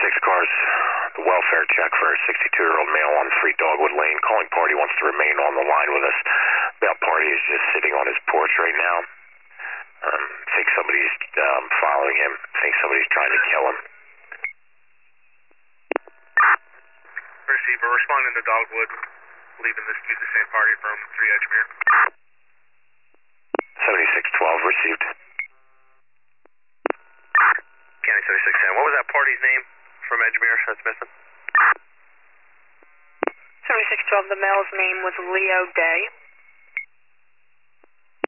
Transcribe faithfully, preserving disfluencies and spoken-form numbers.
six cars, the welfare check for a sixty-two-year-old male on three Dogwood Lane. Calling party wants to remain on the line with us. That party is just sitting on his porch right now. Um, think somebody's um, following him. Think somebody's trying to kill him. Receiver, responding to Dogwood, believing this to be the same party from three Edgemere. seventy-six twelve, received. County seventy-six ten, what was that party's name from Edgemere that's missing? seventy-six twelve, the male's name was Leo Day.